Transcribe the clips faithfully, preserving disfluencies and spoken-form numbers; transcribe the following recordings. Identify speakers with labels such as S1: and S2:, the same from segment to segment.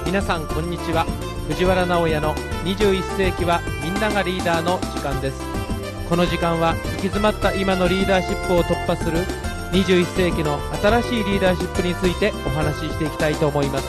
S1: 皆さんこんにちは。藤原直哉のにじゅういっ世紀はみんながリーダーの時間です。この時間は行き詰まった今のリーダーシップを突破するにじゅういっ世紀の新しいリーダーシップについてお話ししていきたいと思います。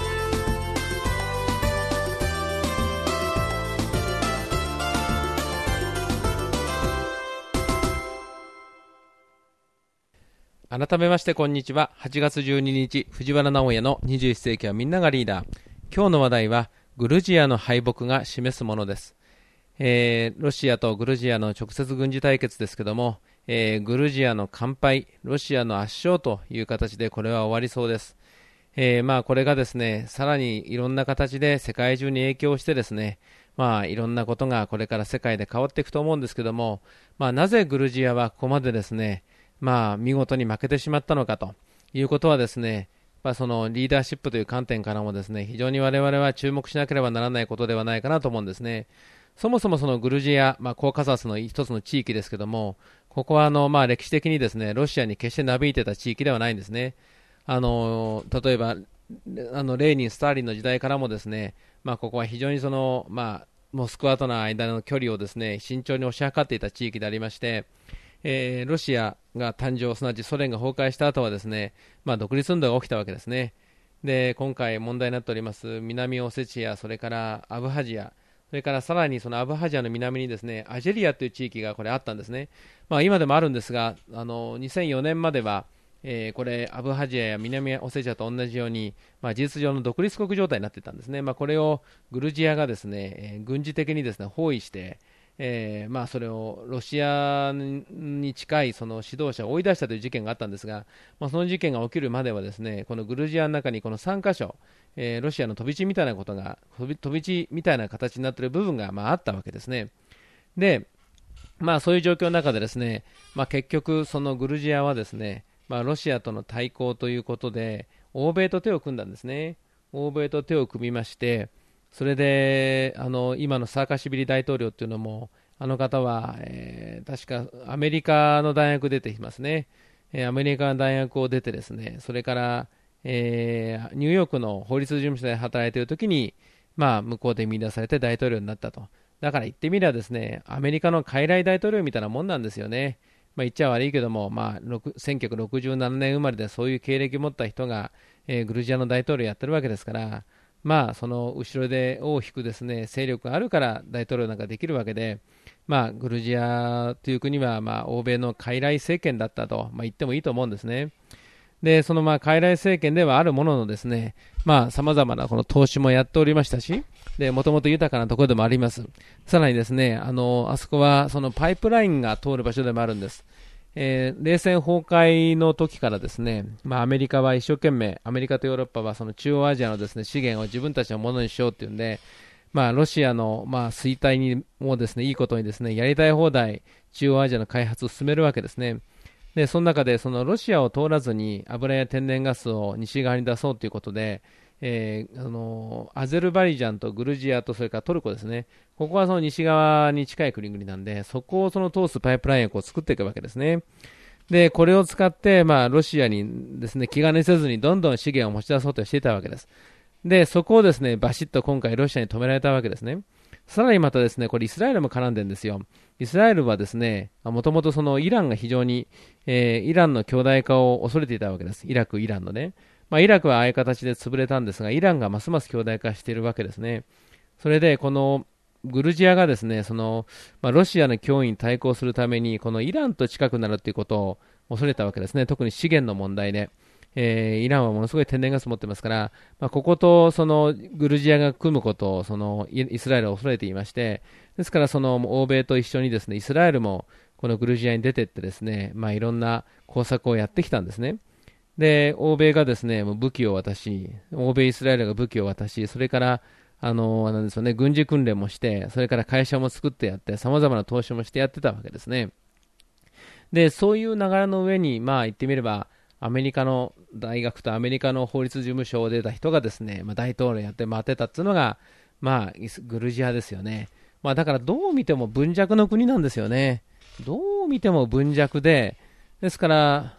S1: 改めましてこんにちは。はちがつじゅうににち、藤原直哉のにじゅういっ世紀はみんながリーダー。今日の話題はグルジアの敗北が示すものです。えー、ロシアとグルジアの直接軍事対決ですけども、えー、グルジアの完敗、ロシアの圧勝という形でこれは終わりそうです。えー、まあこれがですね、さらにいろんな形で世界中に影響してですね、まあいろんなことがこれから世界で変わっていくと思うんですけども、まあなぜグルジアはここまでですね、まあ見事に負けてしまったのかということはですね、まあ、そのリーダーシップという観点からもですね、非常に我々は注目しなければならないことではないかなと思うんですね。そもそもそのグルジア、まあ、コーカサスの一つの地域ですけども、ここはあの、まあ、歴史的にですね、ロシアに決してなびいてた地域ではないんですね。あの例えばあのレーニン、スターリンの時代からもですね、まあ、ここは非常にその、まあ、モスクワとの間の距離をですね、慎重に推し量っていた地域でありまして、えー、ロシアが誕生、すなわちソ連が崩壊した後はですね、まあ、独立運動が起きたわけですね。で、今回問題になっております南オセチア、それからアブハジア、それからさらにそのアブハジアの南にですね、アジェリアという地域がこれあったんですね。まあ、今でもあるんですが、あのにせんよねんまでは、えー、これアブハジアや南オセチアと同じように、まあ、事実上の独立国状態になっていたんですね。まあ、これをグルジアがですね、えー、軍事的にですね包囲して、えーまあ、それをロシアに近いその指導者を追い出したという事件があったんですが、まあ、その事件が起きるまではですね、このグルジアの中にこのさんかしょ、えー、ロシアの飛び地みたいなことが飛び、飛び地みたいな形になっている部分がまああったわけですね。で、まあ、そういう状況の中でですね、まあ、結局そのグルジアはですね、まあ、ロシアとの対抗ということで欧米と手を組んだんですね。欧米と手を組みまして、それであの今のサーカシビリ大統領というのも、あの方は、えー、確かアメリカの大学出ていますね、えー、アメリカの大学を出てですね、それから、えー、ニューヨークの法律事務所で働いているときに、まあ、向こうで見出されて大統領になったと。だから言ってみればですね、アメリカの傀儡大統領みたいなもんなんですよね。まあ、言っちゃ悪いけども、まあ、せんきゅうひゃくろくじゅうななねん生まれでそういう経歴を持った人が、えー、グルジアの大統領をやってるわけですから、まあ、その後ろで尾を引くですね、勢力があるから大統領なんかできるわけで、まあ、グルジアという国は、まあ、欧米の傀儡政権だったと、まあ、言ってもいいと思うんですね。で、そのまあ傀儡政権ではあるもののですね、まあ、様々なこの投資もやっておりましたし、で、もともと豊かなところでもあります。さらにですね、あの、あそこはそのパイプラインが通る場所でもあるんです。えー、冷戦崩壊の時からですね、まあ、アメリカは一生懸命、アメリカとヨーロッパはその中央アジアのですね資源を自分たちのものにしようっていうんで、まあ、ロシアのまあ衰退にもですねいいことにですねやりたい放題中央アジアの開発を進めるわけですね。で、その中でそのロシアを通らずに油や天然ガスを西側に出そうということで、えー、あのアゼルバイジャンとグルジアとそれからトルコですね、ここはその西側に近い国々なんで、そこをその通すパイプラインをこう作っていくわけですね。で、これを使って、まあ、ロシアにですね気兼ねせずにどんどん資源を持ち出そうとしていたわけです。で、そこをですねバシッと今回ロシアに止められたわけですね。さらにまたですね、これイスラエルも絡んでるんですよ。イスラエルはですね、もともとそのイランが非常に、えー、イランの強大化を恐れていたわけです。イラク、イランのね。まあ、イラクはああいう形で潰れたんですが、イランがますます強大化しているわけですね。それで、このグルジアがですね、その、まあ、ロシアの脅威に対抗するために、このイランと近くなるということを恐れたわけですね。特に資源の問題で。えー、イランはものすごい天然ガス持ってますから、まあ、こことそのグルジアが組むことをそのイスラエルは恐れていまして、ですからその欧米と一緒にですねイスラエルもこのグルジアに出てってですね、まあ、いろんな工作をやってきたんですね。で、欧米がですねもう武器を渡し、欧米イスラエルが武器を渡し、それからあのなんですよね、軍事訓練もして、それから会社も作ってやって、さまざまな投資もしてやってたわけですね。で、そういう流れの上に、まあ言ってみればアメリカの大学とアメリカの法律事務所を出た人がですね、まあ、大統領やって回ってたっていうのが、まあ、グルジアですよね。まあ、だからどう見ても盤石の国なんですよね。どう見ても盤石で、ですから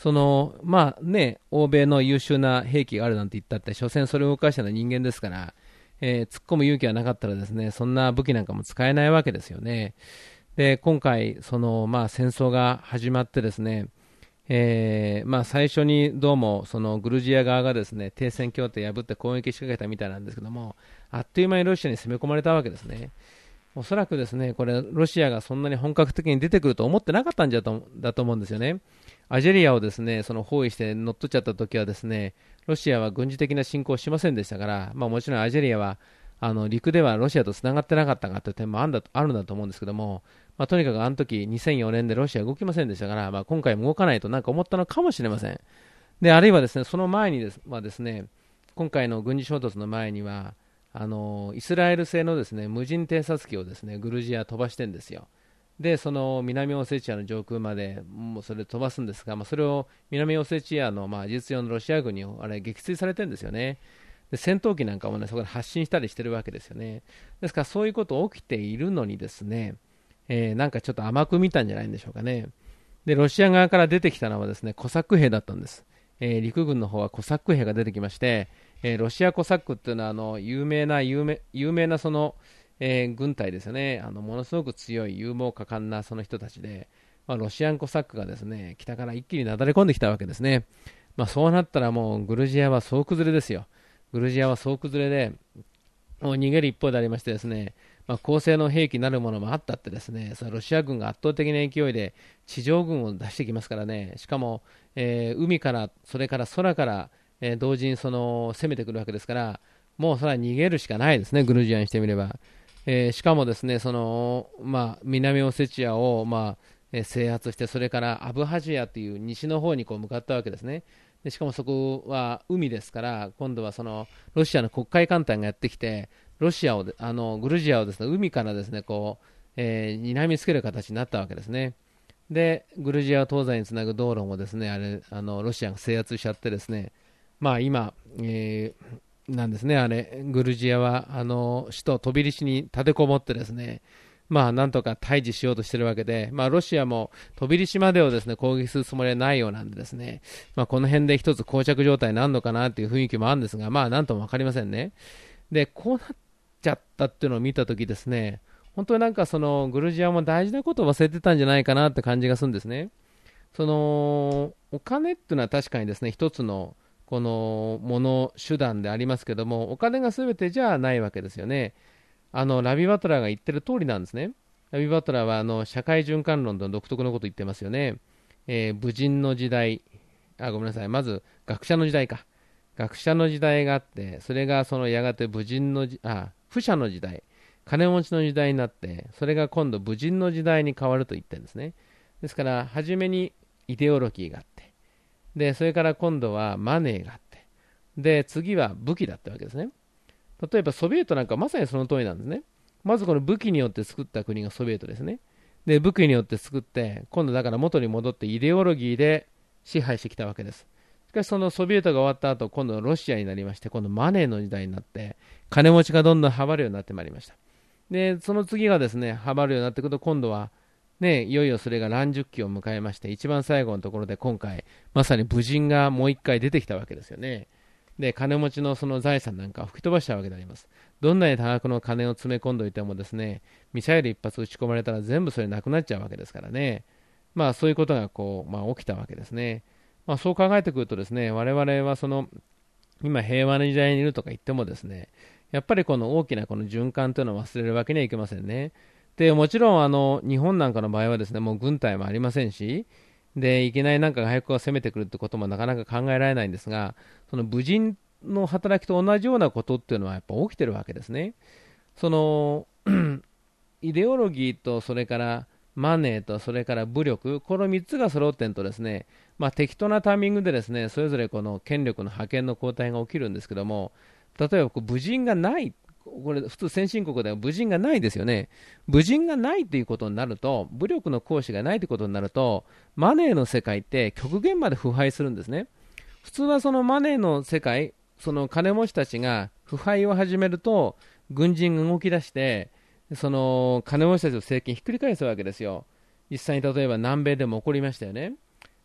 S1: そのまあね、欧米の優秀な兵器があるなんて言ったって、所詮それを動かしたのは人間ですから、えー突っ込む勇気がなかったらですね、そんな武器なんかも使えないわけですよね。で、今回、そのまあ戦争が始まってですね、えーまあ、最初にどうもそのグルジア側がですね停戦協定破って攻撃しかけたみたいなんですけども、あっという間にロシアに攻め込まれたわけですね。おそらくですねこれロシアがそんなに本格的に出てくると思ってなかったんじゃとだと思うんですよね。アジェリアをですねその包囲して乗っ取っちゃった時はですねロシアは軍事的な侵攻をしませんでしたから、まあ、もちろんアジェリアはあの陸ではロシアとつながってなかったかという点もあるんだあるんだと思うんですけども、まあ、とにかくあの時にせんよねんでロシアは動きませんでしたから、まあ、今回も動かないとなんか思ったのかもしれません。であるいはですねその前にです、まあ、ですね今回の軍事衝突の前にはあのイスラエル製のですね無人偵察機をですねグルジア飛ばしてるんですよ。でその南オセチアの上空までもうそれ飛ばすんですが、まあ、それを南オセチアのまあ事実上のロシア軍にあれ撃墜されてるんですよね。で戦闘機なんかもねそこで発進したりしてるわけですよね。ですからそういうこと起きているのにですね、えーなんかちょっと甘く見たんじゃないんでしょうかね。でロシア側から出てきたのはですねコサック兵だったんです。えー陸軍の方はコサック兵が出てきまして、えーロシアコサックっていうのはあの有名な有名有名なその、えー軍隊ですよね。あのものすごく強い勇猛果敢なその人たちで、まあ、ロシアンコサックがですね北から一気になだれ込んできたわけですね。まあ、そうなったらもうグルジアは総崩れですよ。グルジアは総崩れでもう逃げる一方でありましてですね、まあ、高性能兵器なるものもあったってですね、そのロシア軍が圧倒的な勢いで地上軍を出してきますからね、しかも、えー海から、それから空から、えー同時にその攻めてくるわけですから、もうそれは逃げるしかないですね、グルジアにしてみれば。えーしかもですね、そのまあ、南オセチアを、まあえー制圧して、それからアブハジアという西の方にこう向かったわけですね。でしかもそこは海ですから、今度はそのロシアの黒海艦隊がやってきて、ロシアをあのグルジアをですね海からですねこう、えー、睨みつける形になったわけですね。でグルジアを東西につなぐ道路もですねあれあのロシアが制圧しちゃってですね、まあ今、えーなんですねあれグルジアはあの首都トビリシに立てこもってですね、まあなんとか対峙しようとしているわけで、まあ、ロシアもトビリシまでをですね攻撃するつもりはないようなんでですね、まあ、この辺で一つ膠着状態になるのかなという雰囲気もあるんですが、まあなんとも分かりませんね。でこうなっちゃったっていうのを見たときですね、本当になんかそのグルジアも大事なことを忘れてたんじゃないかなって感じがするんですね。そのお金っていうのは確かにですね一つのこのもの手段でありますけども、お金が全てじゃないわけですよね。あのラビ・バトラーが言ってる通りなんですね。ラビ・バトラーはあの社会循環論の独特のことを言ってますよね。えー武人の時代、あごめんなさい、まず学者の時代か、学者の時代があって、それがそのやがて武人のじあ富者の時代、金持ちの時代になって、それが今度武人の時代に変わると言ってるんですね。ですから初めにイデオロギーがあって、でそれから今度はマネーがあって、で次は武器だったわけですね。例えばソビエトなんかまさにその通りなんですね。まずこの武器によって作った国がソビエトですね。で武器によって作って、今度だから元に戻ってイデオロギーで支配してきたわけです。しかしそのソビエトが終わった後、今度はロシアになりまして、今度マネーの時代になって、金持ちがどんどんはまるようになってまいりました。で、その次がですね、はまるようになってくると、今度は、ね、いよいよそれが乱熟期を迎えまして、一番最後のところで今回、まさに武人がもう一回出てきたわけですよね。で、金持ちのその財産なんかを吹き飛ばしたわけであります。どんなに多額の金を詰め込んでおいてもですね、ミサイル一発撃ち込まれたら全部それなくなっちゃうわけですからね。まあそういうことがこう、まあ、起きたわけですね。まあ、そう考えてくるとですね、我々はその今平和な時代にいるとか言ってもですね、やっぱりこの大きなこの循環というのを忘れるわけにはいけませんね。でもちろんあの日本なんかの場合はですね、もう軍隊もありませんし、でいきなりなんか外国が攻めてくるってこともなかなか考えられないんですが、その武人の働きと同じようなことっていうのはやっぱ起きてるわけですね。そのイデオロギーとそれからマネーとそれから武力、このみっつが揃ってんとですね、まあ、適当なタイミングでですねそれぞれこの権力の覇権の交代が起きるんですけども、例えばこう武人がない、これ普通先進国では武人がないですよね。武人がないということになると、武力の行使がないということになると、マネーの世界って極限まで腐敗するんですね。普通はそのマネーの世界、その金持ちたちが腐敗を始めると、軍人が動き出してその金持ちたちの政権ひっくり返すわけですよ。実際に例えば南米でも起こりましたよね。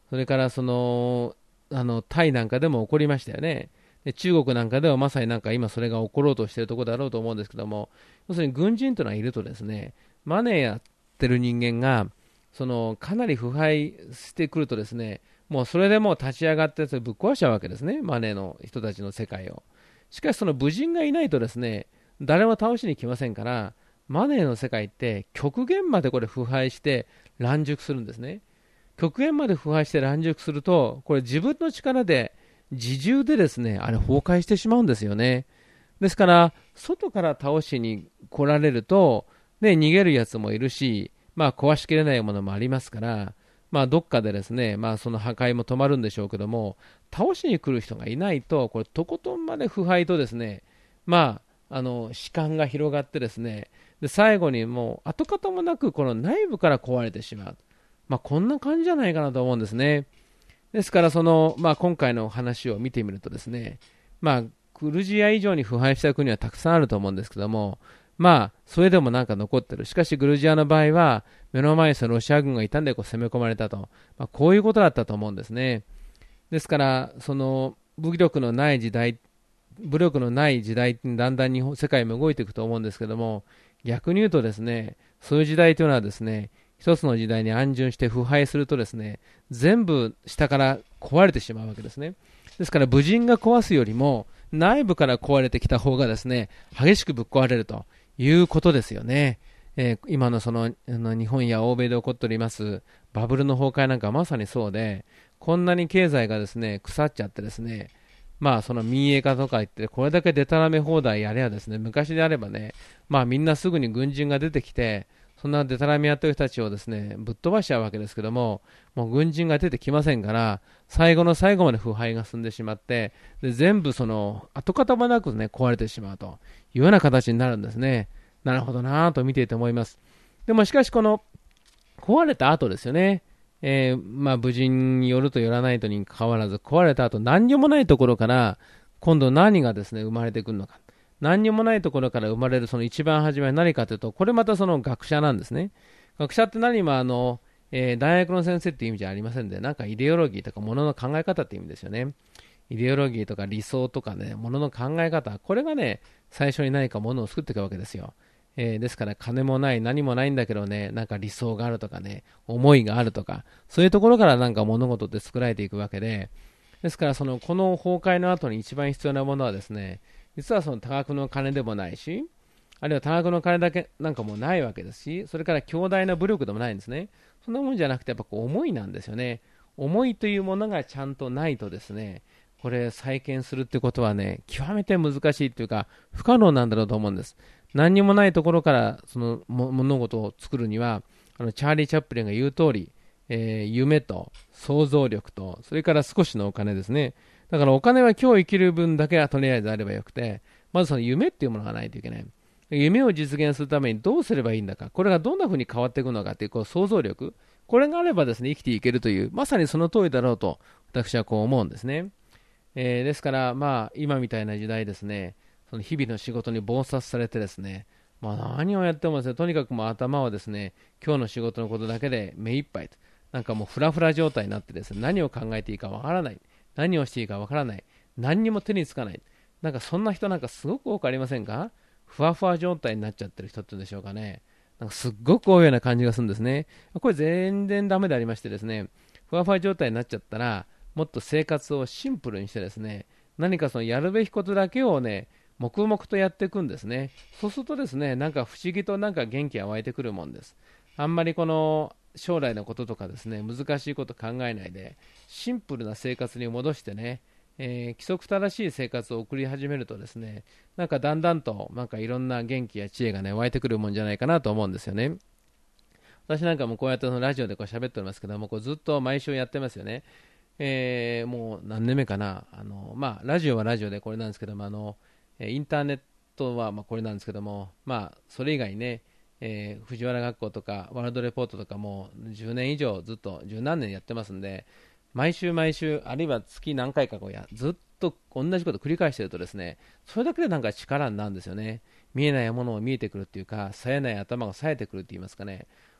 S1: それからその、あの、タイなんかでも起こりましたよね。で中国なんかではまさになんか今それが起ころうとしているところだろうと思うんですけども、要するに軍人というのはいるとですね、マネーやってる人間が、そのかなり腐敗してくるとですね、もうそれでもう立ち上がってぶっ壊しちゃうわけですね、マネーの人たちの世界を。しかしその武人がいないとですね、誰も倒しに来ませんから、マネーの世界って極限までこれ腐敗して乱熟するんですね。極限まで腐敗して乱熟すると、これ自分の力で自重でですね、あれ崩壊してしまうんですよね。ですから、外から倒しに来られると、ね、逃げるやつもいるし、まあ壊しきれないものもありますから、まあどっかでですね、まあその破壊も止まるんでしょうけども、倒しに来る人がいないと、これとことんまで腐敗とですね、まあ、あの、弛緩が広がってですね、で、最後にもう跡形もなくこの内部から壊れてしまう。まあこんな感じじゃないかなと思うんですね。ですからその、まあ、今回の話を見てみるとですね、まあ、グルジア以上に腐敗した国はたくさんあると思うんですけども、まあ、それでもなんか残ってる。しかし、グルジアの場合は、目の前にそのロシア軍がいたんでこう攻め込まれたと、まあ、こういうことだったと思うんですね。ですから、その武力のない時代、武力のない時代にだんだん日本世界も動いていくと思うんですけども、逆に言うとですね、そういう時代というのはですね、一つの時代に安順して腐敗するとですね、全部下から壊れてしまうわけですね。ですから武人が壊すよりも内部から壊れてきた方がですね、激しくぶっ壊れるということですよね。えー今のそのあの日本や欧米で起こっておりますバブルの崩壊なんかまさにそうで、こんなに経済がですね腐っちゃってですね、まあその民営化とか言ってこれだけデタラメ放題やればですね、昔であればね、まあみんなすぐに軍人が出てきて、そんなデタラメやってる人たちをですねぶっ飛ばしちゃうわけですけども、もう軍人が出てきませんから、最後の最後まで腐敗が進んでしまって、で全部その跡形もなくね壊れてしまうというような形になるんですね。なるほどなぁと見ていて思います。でもしかしこの壊れた後ですよね。えーまあ無人によるとよらないとにかかわらず、壊れた後何にもないところから今度何がですね生まれてくるのか。何にもないところから生まれるその一番初めは何かというと、これまたその学者なんですね。学者って何もあの、えー大学の先生っていう意味じゃありませんで、なんかイデオロギーとか物の考え方っていう意味ですよね。イデオロギーとか理想とかね、物の考え方、これがね、最初に何か物を作っていくわけですよ。えーですから金もない何もないんだけどね、なんか理想があるとかね、思いがあるとか、そういうところからなんか物事って作られていくわけで、ですからそのこの崩壊の後に一番必要なものはですね、実はその多額の金でもないし、あるいは多額の金だけなんかもないわけですし、それから強大な武力でもないんですね。そんなもんじゃなくてやっぱこう思いなんですよね。思いというものがちゃんとないとですね、これ再建するってことはね、極めて難しいというか不可能なんだろうと思うんです。何にもないところからその物事を作るには、あのチャーリー・チャップリンが言う通り、えー夢と想像力と、それから少しのお金ですね。だからお金は今日生きる分だけはとりあえずあればよくて、まずその夢っていうものがないといけない。夢を実現するためにどうすればいいんだか、これがどんな風に変わっていくのかというこう想像力、これがあればですね、生きていけるという、まさにその通りだろうと、私はこう思うんですね。えーですから、まあ、今みたいな時代ですね、その日々の仕事に忙殺されてですね、まあ、何をやってもですね、とにかくもう頭はですね、今日の仕事のことだけで目いっぱいと、なんかもうフラフラ状態になってですね、何を考えていいかわからない、何をしていいかわからない、何にも手につかない、なんかそんな人なんかすごく多くありませんか？ふわふわ状態になっちゃってる人っていうんでしょうかね。なんかすっごく多いような感じがするんですね。これ全然ダメでありましてですね、ふわふわ状態になっちゃったら、もっと生活をシンプルにしてですね、何かそのやるべきことだけをね、黙々とやっていくんですね。そうするとですね、なんか不思議となんか元気が湧いてくるもんです。あんまりこの将来のこととかですね、難しいこと考えないで、シンプルな生活に戻してね、えー規則正しい生活を送り始めるとですね、なんかだんだんとなんかいろんな元気や知恵がね湧いてくるもんじゃないかなと思うんですよね。私なんかもこうやってそのラジオでこう喋っておりますけども、こうずっと毎週やってますよね。えーもう何年目かな、あのまあラジオはラジオでこれなんですけども、あのえーインターネットはまあこれなんですけども、まあそれ以外にね、えー藤原学校とかワールドレポートとかもじゅうねん以上ずっと十何年やってますんで、毎週毎週あるいは月何回かこうやずっと同じことを繰り返しているとですね、それだけでなんか力になるんですよね。見えないものを見えてくるっていうか、冴えない頭が冴えてくるって言いますかね。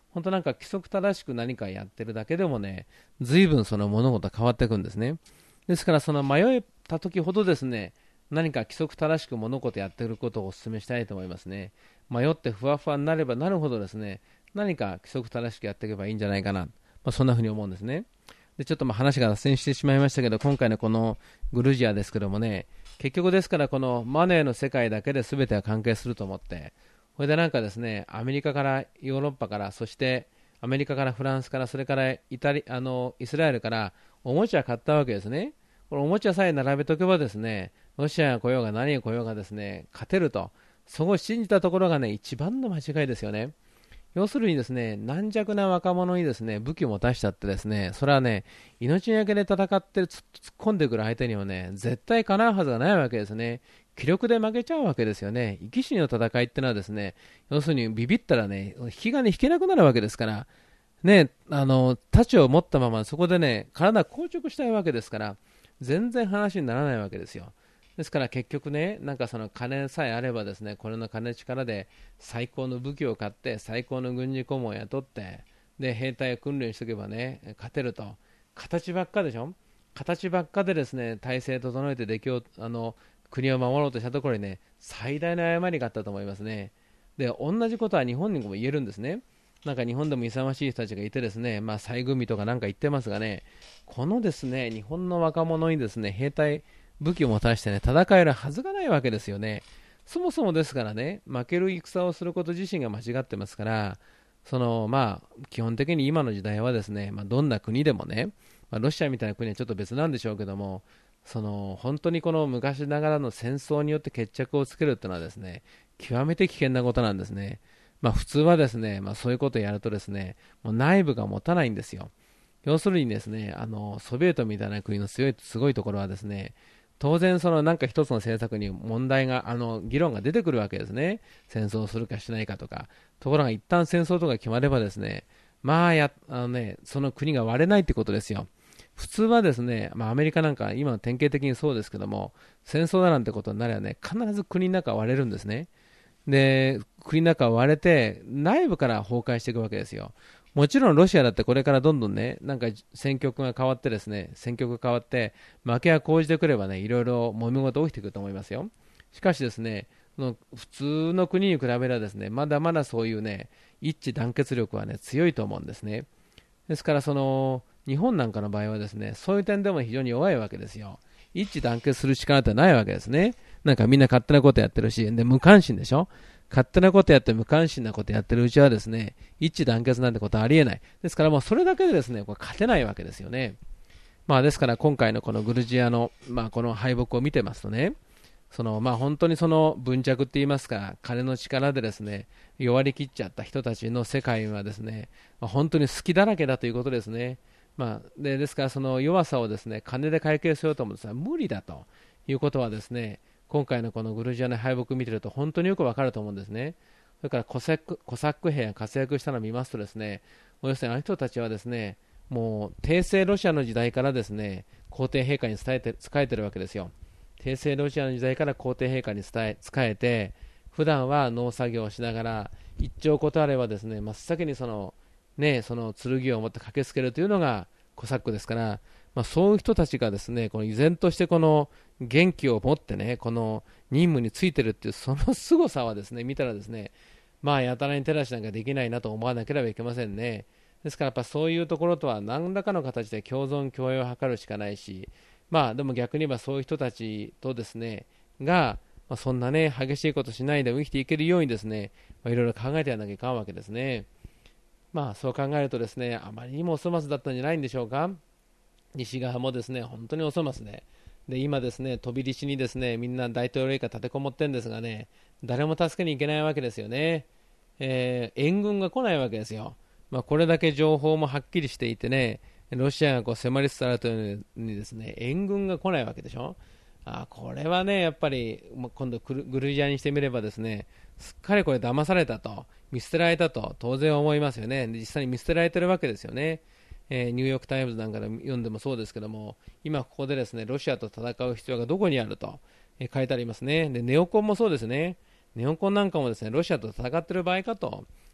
S1: 本当なんか規則正しく何かやってるだけでもね、随分その物事は変わっていくんですね。ですからその迷った時ほどですね、何か規則正しく物事やっていることをお勧めしたいと思いますね。迷ってふわふわになればなるほどですね、何か規則正しくやっていけばいいんじゃないかな、まあ、そんなふうに思うんですね。でちょっとまあ話が脱線してしまいましたけど、今回のこのグルジアですけどもね、結局ですからこのマネーの世界だけで全ては関係すると思って、これでなんかですね、アメリカからヨーロッパから、そしてアメリカからフランスから、それからイタリあのイスラエルからおもちゃ買ったわけですね。このおもちゃさえ並べとけばですね、ロシアが来ようが何が来ようがですね、勝てると、そこを信じたところがね、一番の間違いですよね。要するにですね、軟弱な若者にですね、武器を持たしたってですね、それはね、命がけで戦って突っ込んでくる相手にはね、絶対かなうはずがないわけですね。気力で負けちゃうわけですよね。生き死にの戦いってのはですね、要するにビビったらね、引き金引けなくなるわけですから、ね、あの、太刀を持ったままそこでね、体硬直したいわけですから、全然話にならないわけですよ。ですから結局ね、なんかその金さえあればですね、これの金力で最高の武器を買って、最高の軍事顧問を雇って、で兵隊を訓練しておけばね、勝てると、形ばっかでしょ、形ばっかでですね、体制整えて出来をあの国を守ろうとしたところにね、最大の誤りがあったと思いますね。で、同じことは日本にも言えるんですね。なんか日本でも勇ましい人たちがいてですね、まあ、再組とかなんか言ってますがね、このですね、日本の若者にですね、兵隊、武器を持たしてね、戦えるはずがないわけですよね。そもそもですからね、負ける戦をすること自身が間違ってますから、そのまあ、基本的に今の時代はですね、まあ、どんな国でもね、まあ、ロシアみたいな国はちょっと別なんでしょうけども、その本当にこの昔ながらの戦争によって決着をつけるというのはですね、極めて危険なことなんですね。まあ、普通はですね、まあ、そういうことをやるとですね、もう内部が持たないんですよ。要するにですね、あのソビエトみたいな国の強いすごいところはですね、当然そのなんか一つの政策に問題があの議論が出てくるわけですね。戦争をするかしないかとか。ところが一旦戦争とか決まればですね、まあやあのね、その国が割れないってことですよ。普通はですね、まあ、アメリカなんか今の典型的にそうですけども、戦争だなんてことになればね、必ず国の中は割れるんですね。で、国の中は割れて、内部から崩壊していくわけですよ。もちろんロシアだってこれからどんどんね、なんか戦局が変わってですね、戦局が変わって、負けが講じてくればね、いろいろ揉め事起きてくると思いますよ。しかしですね、その普通の国に比べればですね、まだまだそういうね、一致団結力はね、強いと思うんですね。ですからその、日本なんかの場合はですね、そういう点でも非常に弱いわけですよ。一致団結する力ってないわけですね。なんかみんな勝手なことやってるし、で、無関心でしょ。勝手なことやって無関心なことやってるうちはですね、一致団結なんてことはありえない。ですからもうそれだけでですね、これ勝てないわけですよね。まあですから今回のこのグルジアの、まあこの敗北を見てますとね、そのまあ本当にその分着って言いますか、金の力でですね、弱り切っちゃった人たちの世界はですね、まあ、本当に好きだらけだということですね。まあ、でですからその弱さをですね、金で解決しようと思うんですが無理だということはですね、今回のこのグルジアの敗北を見てると本当によくわかると思うんですね。それからコサック、コサック兵が活躍したのを見ますとですね、もう要するにあの人たちはですね、もう帝政ロシアの時代からですね、皇帝陛下に伝えて仕えてるわけですよ。帝政ロシアの時代から皇帝陛下に伝え仕えて、普段は農作業をしながら一丁ことあればですね、真っ先にそのね、その剣を持って駆けつけるというのがコサックですから、まあ、そういう人たちがですね、この依然としてこの元気を持ってね、この任務についてるっていうその凄さはですね、見たらですね、まあやたらに手出しなんかできないなと思わなければいけませんね。ですからやっぱそういうところとは何らかの形で共存共栄を図るしかないし、まあでも逆に言えばそういう人たちとですね、が、まあ、そんなね、激しいことしないで生きていけるようにですね、まあ、いろいろ考えてやらなきゃいかんわけですね。まあそう考えるとですね、あまりにもお粗末だったんじゃないんでしょうか。西側もですね、本当にお粗末で、で今ですね、飛び入りしにですね、みんな大統領以下立てこもってるんですがね、誰も助けに行けないわけですよね。えー援軍が来ないわけですよ。まあ、これだけ情報もはっきりしていてね、ロシアがこう迫りつつあるというのにですね、援軍が来ないわけでしょ。あこれはね、やっぱりもう今度グルジアにしてみればですね、すっかりこれ騙されたと、見捨てられたと当然思いますよね。で実際に見捨てられてるわけですよね。えーニューヨーク・タイムズなんかで読んでもそうですけども、今ここでですね、ロシアと戦う必要がどこにあると、えー書いてありますね。で、ネオコンもそうですね。ネオコンなんかもですね、ロシアと戦ってる場合かと、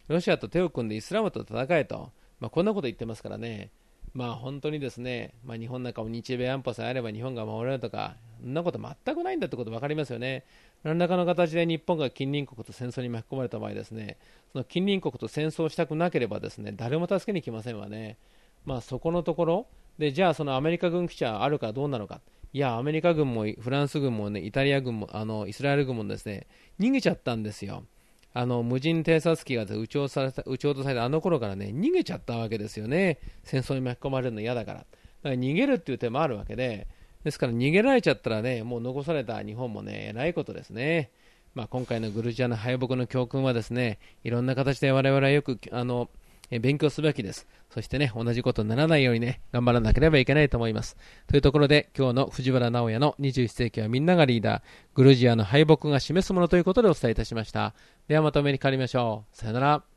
S1: ロシアと手を組んでイスラムと戦えと、まあ、こんなこと言ってますからね。まあ本当にですね、まあ、日本なんかも日米安保さえあれば日本が守れるとか、そんなこと全くないんだってこと分かりますよね。何らかの形で日本が近隣国と戦争に巻き込まれた場合ですね、その近隣国と戦争したくなければですね、誰も助けに来ませんわね。まあそこのところで、じゃあそのアメリカ軍基地はあるかどうなのか。いや、アメリカ軍もフランス軍もね、イタリア軍もあのイスラエル軍もですね、逃げちゃったんですよ。あの無人偵察機が撃ち落とされた、撃ち落とされたあの頃からね、逃げちゃったわけですよね。戦争に巻き込まれるの嫌だから。だから逃げるっていう手もあるわけで、ですから逃げられちゃったらね、もう残された日本もね、えらいことですね。まあ、今回のグルジアの敗北の教訓はですね、いろんな形で我々はよくあのえ勉強すべきです。そしてね、同じことにならないようにね、頑張らなければいけないと思います。というところで、今日の藤原直也のにじゅういっ世紀はみんながリーダー、グルジアの敗北が示すものということでお伝えいたしました。ではまたお目にかかりましょう。さよなら。